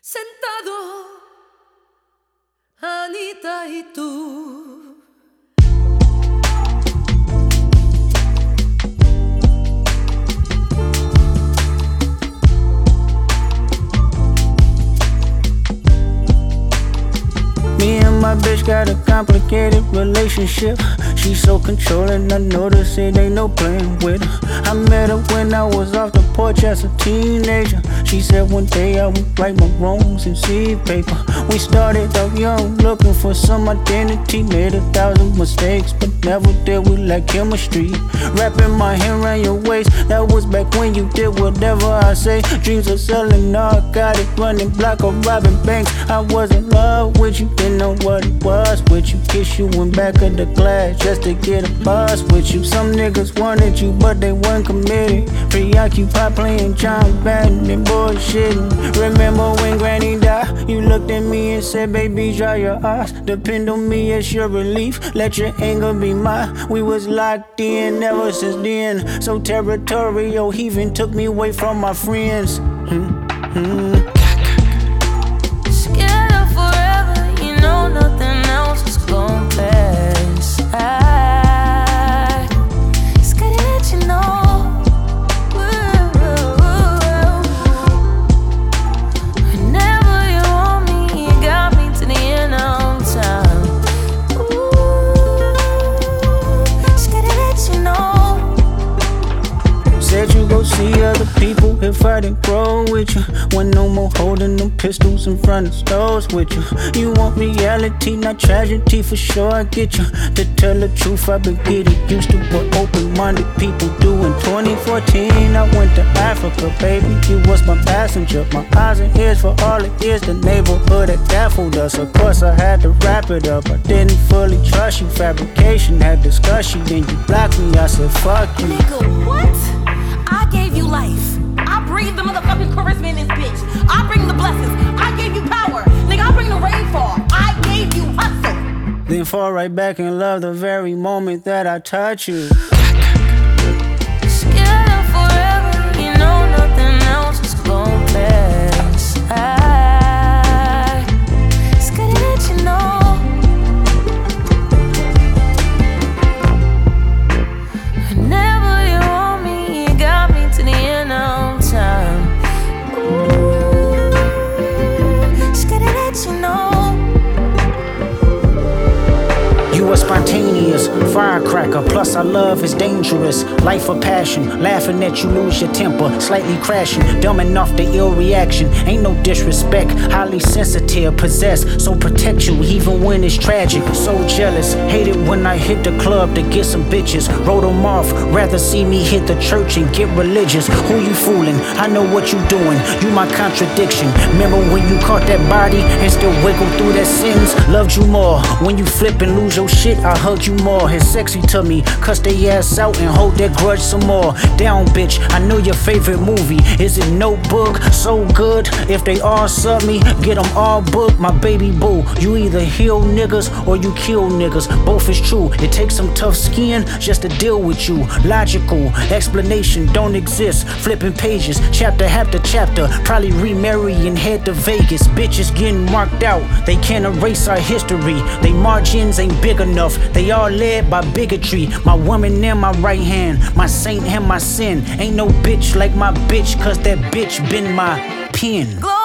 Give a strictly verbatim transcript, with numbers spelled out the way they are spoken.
Sentado, Anita y tú. Me and my bitch got a complicated relationship. She's so controlling, I notice it ain't no playing with her. I met her when I was off the porch as a teenager. She said one day I would write my wrongs in seed paper. We started off young, looking for some identity. Made a thousand mistakes, but never did we lack chemistry. Wrapping my hand around your waist, that was back when you did whatever I say. Dreams of selling narcotic, running block or robbing banks. I was in love with you, didn't know what it was with you. Kiss you in back of the class just to get a buzz with you. Some niggas wanted you, but they weren't committed. Preoccupied playing John Madden and bullshitting. Remember when Granny died? You looked at me and said, baby, dry your eyes. Depend on me, it's your relief. Let your anger be mine. We was locked in ever since then. So territorial, he even took me away from my friends. Mm-hmm. Scared of forever, you know nothing else is gon' pass. I scared to let you know. Whenever you want me, you got me to the end of time. Ooh, scared to let you know. Said you go see other people if I didn't grow with you. When no more holding them pistols in front of stores with you. You want reality, not tragedy, for sure I get you. To tell the truth, I've been getting used to what open-minded people do. In twenty fourteen, I went to Africa, baby. You was my passenger, my eyes and ears for all it is. The neighborhood that baffled us. Of course, I had to wrap it up. I didn't fully trust you. Fabrication had discussion, then you blocked me. I said, fuck you. Nigga, what? I gave you life. I breathe the motherfucking charisma in this bitch. I bring the blessings. I gave you power. Nigga, I bring the rainfall. I gave you hustle. Then fall right back and love the very moment that I touch you. Scared of forever, you know nothing else is gon' pass. I scared to let you know. Whenever you want me, you got me to the end of time. Ooh, scared to let you know. You are spontaneous, firecracker, plus our love is dangerous. Life of passion, laughing at you lose your temper, slightly crashing, dumbing off the ill reaction. Ain't no disrespect, highly sensitive, possessed, so protect you even when it's tragic. So jealous, hate it when I hit the club to get some bitches. Wrote them off, rather see me hit the church and get religious. Who you fooling? I know what you doing, you my contradiction. Remember when you caught that body and still wiggle through that sins? Loved you more, when you flip and lose your shit, I hug you more. It's sexy to me, cuss they ass out and hold that grudge some more. Down bitch, I know your favorite movie. Is it Notebook? So good. If they all sub me, get them all booked. My baby boo, you either heal niggas or you kill niggas. Both is true, it takes some tough skin just to deal with you. Logical, explanation don't exist. Flipping pages, chapter after chapter. Probably remarry and head to Vegas. Bitches getting marked out, they can't erase our history. They margins ain't big enough, they all led by bigotry. My woman in my right hand, my saint and my sin. Ain't no bitch like my bitch, cause that bitch been my pen.